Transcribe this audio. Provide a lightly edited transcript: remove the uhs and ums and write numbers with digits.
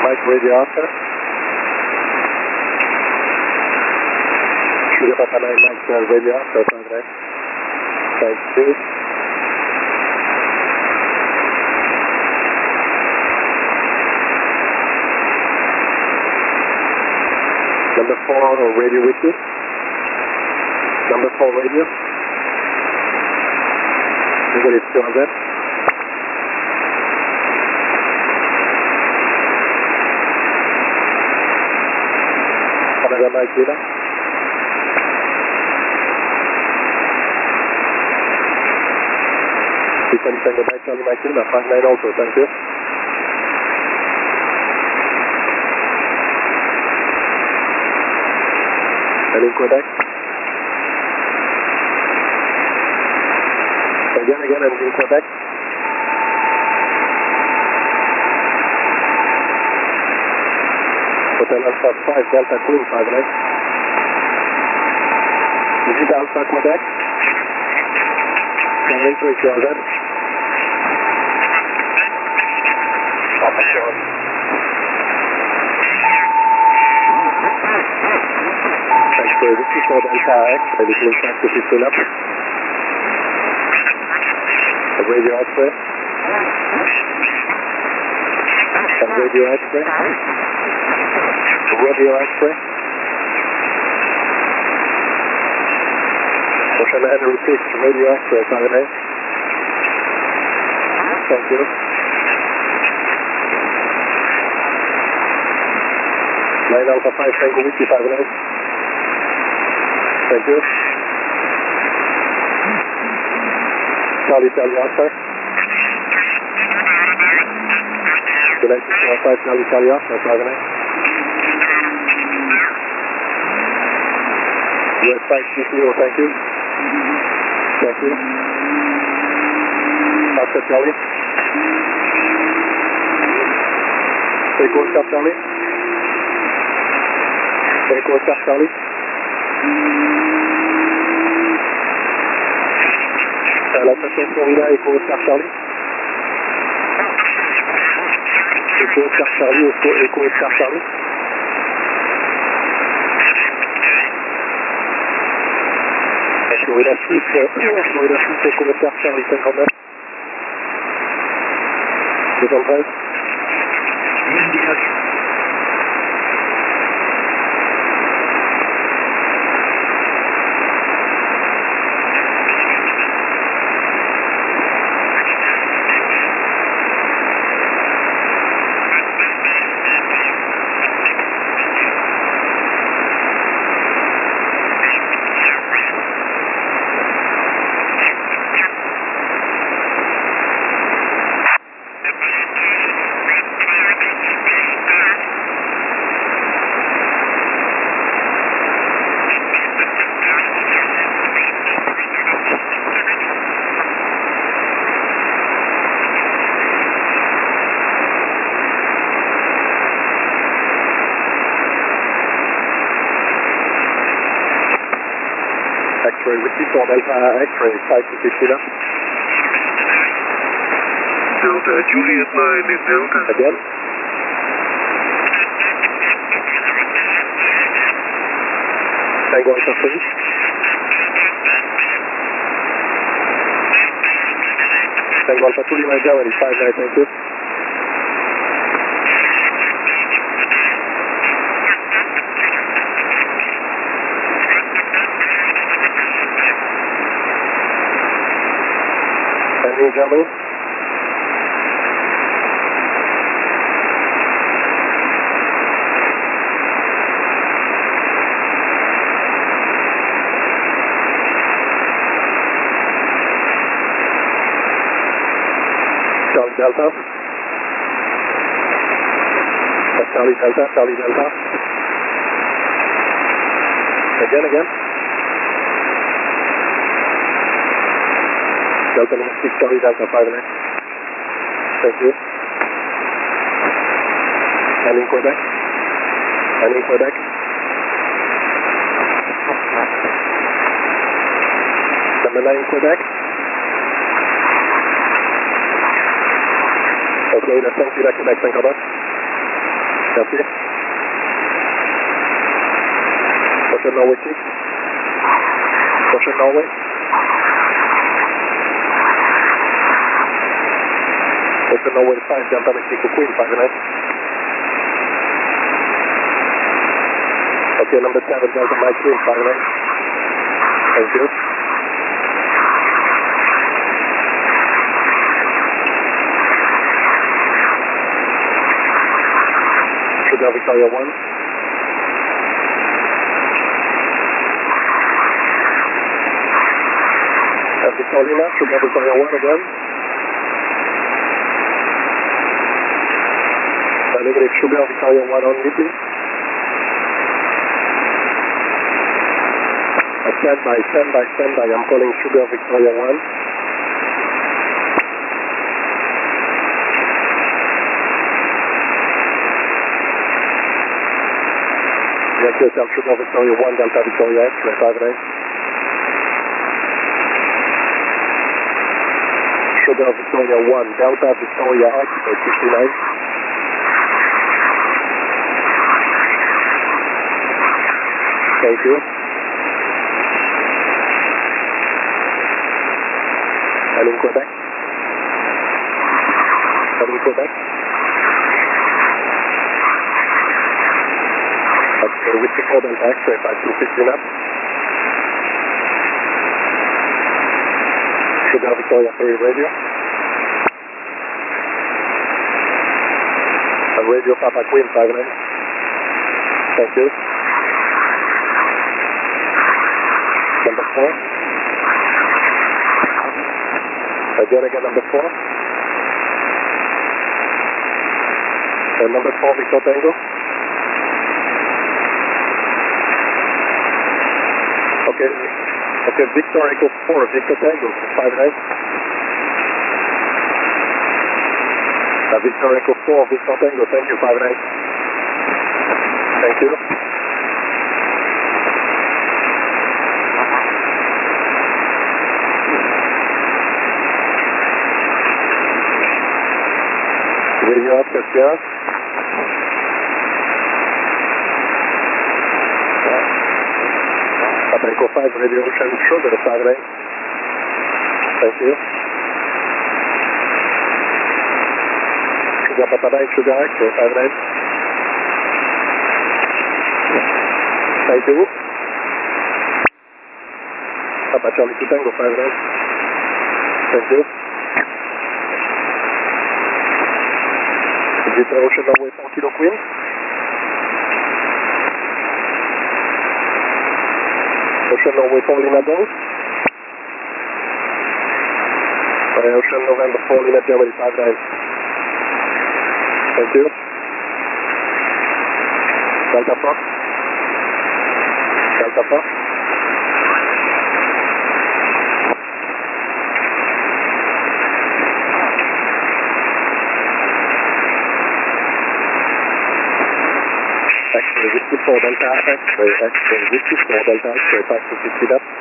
5 radio after. Sugar Papa 9 Mike radio after, Padre. Thank you. Number 4 radio with you. Number 4 radio. Google is 200. Canada Mike Villa. Italy Tango Mike Charlie Mike Villa, 59 also, thank you. And in Quebec. Again, and in Quebec. Hotel Alpha 5 Delta Queen 59. Visite Alpha Quebec. Convey to Equator. X-ray, this is for Delta X, between 5 to 15 up. Radio X-ray. And radio X-ray. Radio X-ray. Ocean Henry 6, radio X-ray, Saturday. Thank you. 9 Alpha 5, Tango Whiskey 59. Thank you. Charlie Oscar. United 5 Charlie Oscar, 59. US 5 CCO, thank you. Thank you. Oscar Charlie. Echo Oscar Charlie. Echo Oscar Charlie. La station Florida, Echo Oscar Charlie. Echo Oscar Charlie, Echo Oscar Charlie. Florida 6, Echo Oscar Charlie 59. 213. X-ray, Whiskey for Delta X-ray, 5 to 15 up. Delta, Juliet 9 in Delta. Again. Tango Alpha 3. Tango Alpha 2, Lima Germany, 59, thank you. Tango Germany. Charlie Delta. Charlie Delta, Charlie Delta. Again. Delta number 6, Charlie Delta, 59. Thank you. And in Quebec. Number 9, Quebec. Okay, that's thank you, Quebec, thank you much. Merci. Ocean Norway 6. Ocean Norway. Ocean Norway 5, Delta Mexico Queen, 59. Okay, number 7, Delta Mike Queen, 59. Thank you. Sugar Victoria 1. Victoria, Sugar Victoria 1 again. Negative Sugar Victoria 1 only, please. Stand by. I'm calling Sugar Victoria 1. Yes, yourself, Sugar Victoria 1, Delta Victoria X, 59. Sugar Victoria 1, Delta Victoria X, 59. Thank you. I'm in Quebec. Okay, with the code and X-ray 5215 up. Sugar Victoria 3 radio. And radio Papa Queen 59. Thank you. Number 4. Again, number 4. And number 4, Victor Tango. Okay, Victor Echo 4, Victor Tango, 59. Victor Echo 4, Victor Tango, thank you, 59. Thank you. Radio up, Cassia. Echo 5, Radio Ocean Sugar, 59. Thank you. Sugar Papa 9, Sugar X, 59. Thank you. Papa Charlie 2 Tango, 59. Thank you. Victor Ocean Norway 4 Kilo Queen. Ocean Norway 4 Lima Golf. Ocean November 4 Lima Germany 59. Thank you. Delta Fox. Delta Fox. X-ray Whiskey 4 Delta X-ray Whiskey 4 Delta X-ray 5250 up.